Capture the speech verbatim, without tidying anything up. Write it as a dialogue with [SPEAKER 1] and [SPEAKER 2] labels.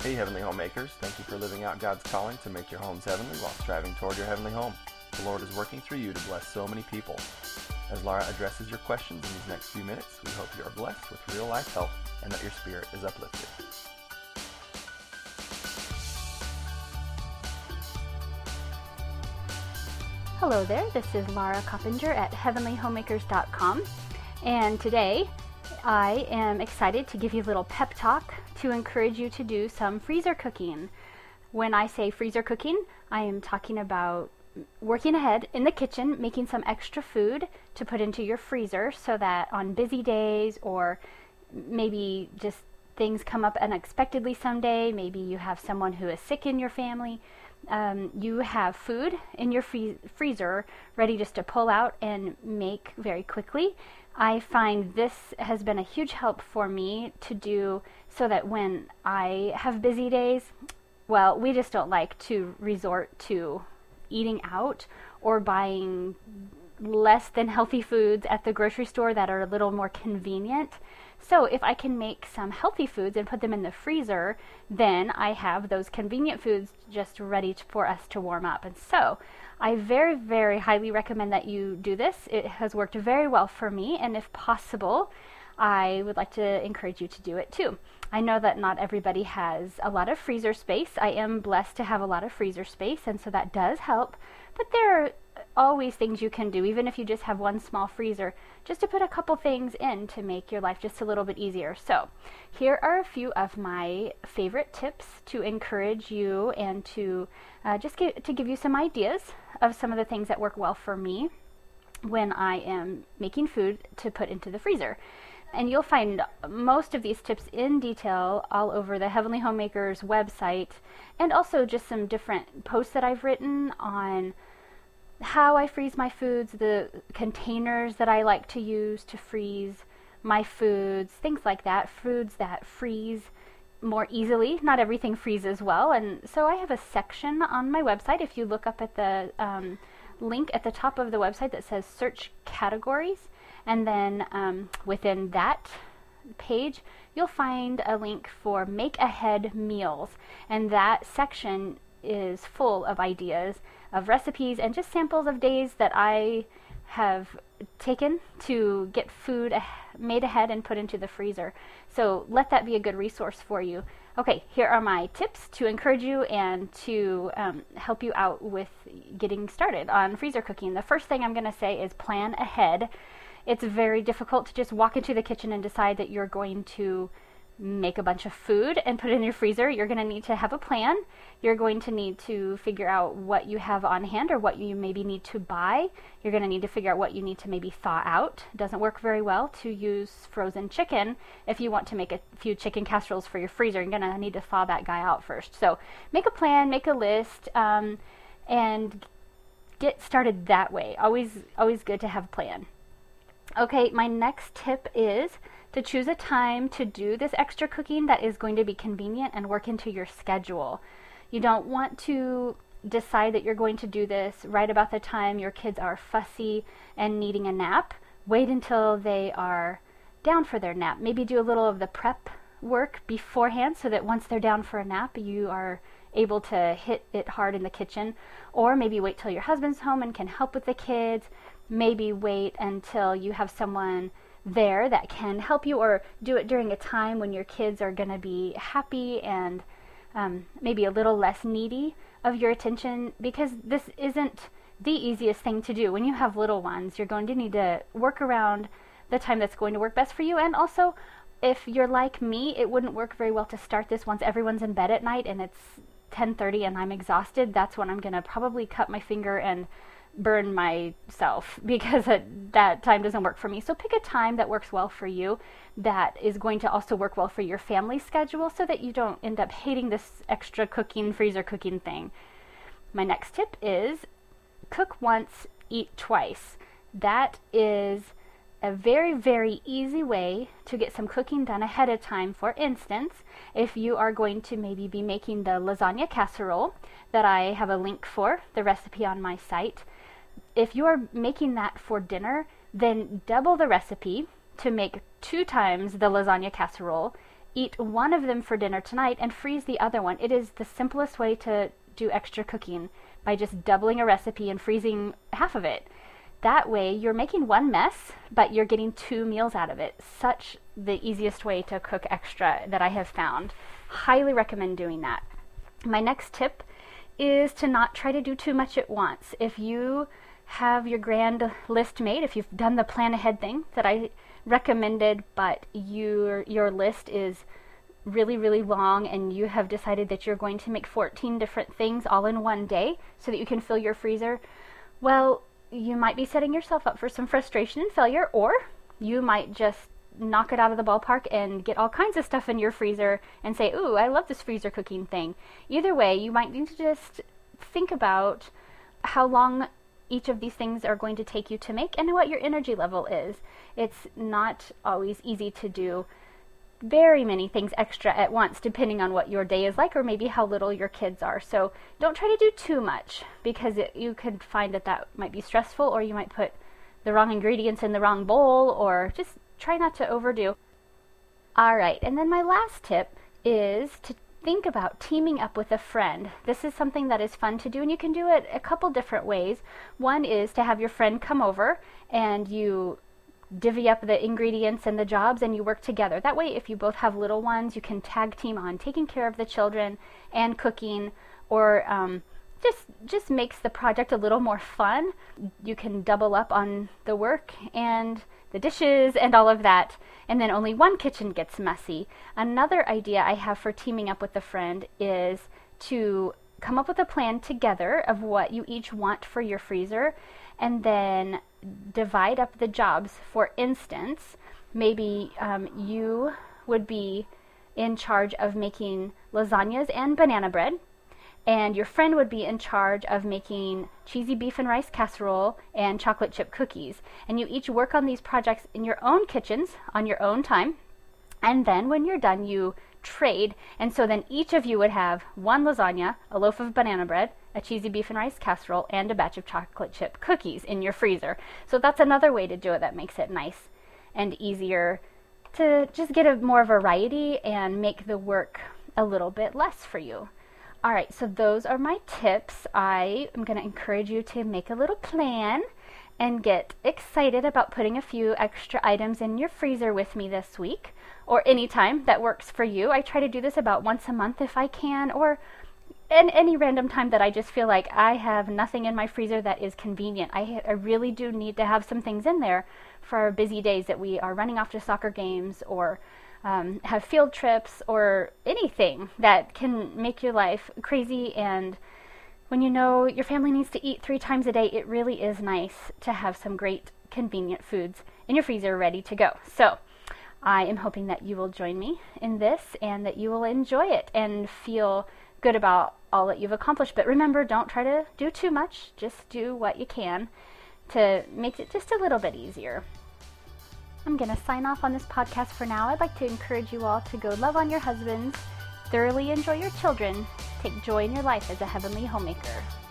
[SPEAKER 1] Hey Heavenly Homemakers, thank you for living out God's calling to make your homes heavenly while striving toward your heavenly home. The Lord is working through you to bless so many people. As Laura addresses your questions in these next few minutes, we hope you are blessed with real life help and that your spirit is uplifted.
[SPEAKER 2] Hello there, this is Laura Coppinger at heavenly homemakers dot com, and today I am excited to give you a little pep talk to encourage you to do some freezer cooking. When I say freezer cooking, I am talking about working ahead in the kitchen, making some extra food to put into your freezer so that on busy days, or maybe just things come up unexpectedly someday, maybe you have someone who is sick in your family, um, you have food in your free- freezer ready just to pull out and make very quickly. I find this has been a huge help for me to do so that when I have busy days, well, we just don't like to resort to eating out or buying less than healthy foods at the grocery store that are a little more convenient. So if I can make some healthy foods and put them in the freezer, then I have those convenient foods just ready to, for us to warm up. And so I very, very highly recommend that you do this. It has worked very well for me, and if possible, I would like to encourage you to do it too. I know that not everybody has a lot of freezer space. I am blessed to have a lot of freezer space, and so that does help. But there are always things you can do, even if you just have one small freezer, just to put a couple things in to make your life just a little bit easier. So here are a few of my favorite tips to encourage you and to uh, just get, to give you some ideas of some of the things that work well for me when I am making food to put into the freezer. And you'll find most of these tips in detail all over the Heavenly Homemakers website, and also just some different posts that I've written on how I freeze my foods, the containers that I like to use to freeze my foods, things like that, foods that freeze more easily. Not everything freezes well, and so I have a section on my website. If you look up at the um, link at the top of the website that says search categories, and then um, within that page, you'll find a link for Make Ahead Meals. And that section is full of ideas, of recipes, and just samples of days that I have taken to get food made ahead and put into the freezer. So let that be a good resource for you. Okay, here are my tips to encourage you and to um, help you out with getting started on freezer cooking. The first thing I'm going to say is plan ahead. It's very difficult to just walk into the kitchen and decide that you're going to make a bunch of food and put it in your freezer. You're going to need to have a plan. You're going to need to figure out what you have on hand or what you maybe need to buy. You're going to need to figure out what you need to maybe thaw out. It doesn't work very well to use frozen chicken. If you want to make a few chicken casseroles for your freezer, you're going to need to thaw that guy out first. So make a plan, make a list, um, and get started that way. Always, always good to have a plan. Okay, my next tip is to choose a time to do this extra cooking that is going to be convenient and work into your schedule. You don't want to decide that you're going to do this right about the time your kids are fussy and needing a nap. Wait until they are down for their nap. Maybe do a little of the prep work beforehand so that once they're down for a nap, you are able to hit it hard in the kitchen. Or maybe wait till your husband's home and can help with the kids. Maybe wait until you have someone there that can help you, or do it during a time when your kids are going to be happy and um, maybe a little less needy of your attention, because this isn't the easiest thing to do. When you have little ones, you're going to need to work around the time that's going to work best for you. And also, if you're like me, it wouldn't work very well to start this once everyone's in bed at night and it's ten thirty and I'm exhausted. That's when I'm going to probably cut my finger and burn myself, because it, that time doesn't work for me. So pick a time that works well for you, that is going to also work well for your family schedule, so that you don't end up hating this extra cooking, freezer cooking thing. My next tip is cook once, eat twice. That is a very, very easy way to get some cooking done ahead of time. For instance, if you are going to maybe be making the lasagna casserole that I have a link for, the recipe on my site, if you are making that for dinner, then double the recipe to make two times the lasagna casserole eat one of them for dinner tonight and freeze the other one. It is the simplest way to do extra cooking, by just doubling a recipe and freezing half of it. That way you're making one mess, but you're getting two meals out of it. Such the easiest way to cook extra that I have found. Highly recommend doing that. My next tip is to not try to do too much at once. If you have your grand list made, if you've done the plan ahead thing that I recommended, but your your list is really, really long and you have decided that you're going to make fourteen different things all in one day so that you can fill your freezer, well, you might be setting yourself up for some frustration and failure, or you might just knock it out of the ballpark and get all kinds of stuff in your freezer and say, ooh, I love this freezer cooking thing. Either way, you might need to just think about how long each of these things are going to take you to make and what your energy level is. It's not always easy to do very many things extra at once, depending on what your day is like or maybe how little your kids are. So don't try to do too much, because it, you could find that that might be stressful, or you might put the wrong ingredients in the wrong bowl, or just try not to overdo. All right, and then my last tip is to think about teaming up with a friend. This is something that is fun to do, and you can do it a couple different ways. One is to have your friend come over and you divvy up the ingredients and the jobs and you work together. That way, if you both have little ones, you can tag team on taking care of the children and cooking, or um, just just makes the project a little more fun. You can double up on the work and the dishes and all of that, and then only one kitchen gets messy. Another idea I have for teaming up with a friend is to come up with a plan together of what you each want for your freezer, and then divide up the jobs. For instance, maybe um, you would be in charge of making lasagnas and banana bread, and your friend would be in charge of making cheesy beef and rice casserole and chocolate chip cookies. And you each work on these projects in your own kitchens on your own time, and then when you're done, you trade. And so then each of you would have one lasagna, a loaf of banana bread, a cheesy beef and rice casserole, and a batch of chocolate chip cookies in your freezer. So that's another way to do it that makes it nice and easier to just get a more variety and make the work a little bit less for you. All right, so those are my tips. I am going to encourage you to make a little plan and get excited about putting a few extra items in your freezer with me this week, or anytime that works for you. I try to do this about once a month if I can, or in any random time that I just feel like I have nothing in my freezer that is convenient. I, I really do need to have some things in there for our busy days that we are running off to soccer games, or um, have field trips, or anything that can make your life crazy. And when you know your family needs to eat three times a day, it really is nice to have some great convenient foods in your freezer ready to go. So I am hoping that you will join me in this and that you will enjoy it and feel good about all that you've accomplished. But remember, don't try to do too much. Just do what you can to make it just a little bit easier. I'm going to sign off on this podcast for now. I'd like to encourage you all to go love on your husbands, thoroughly enjoy your children, take joy in your life as a heavenly homemaker.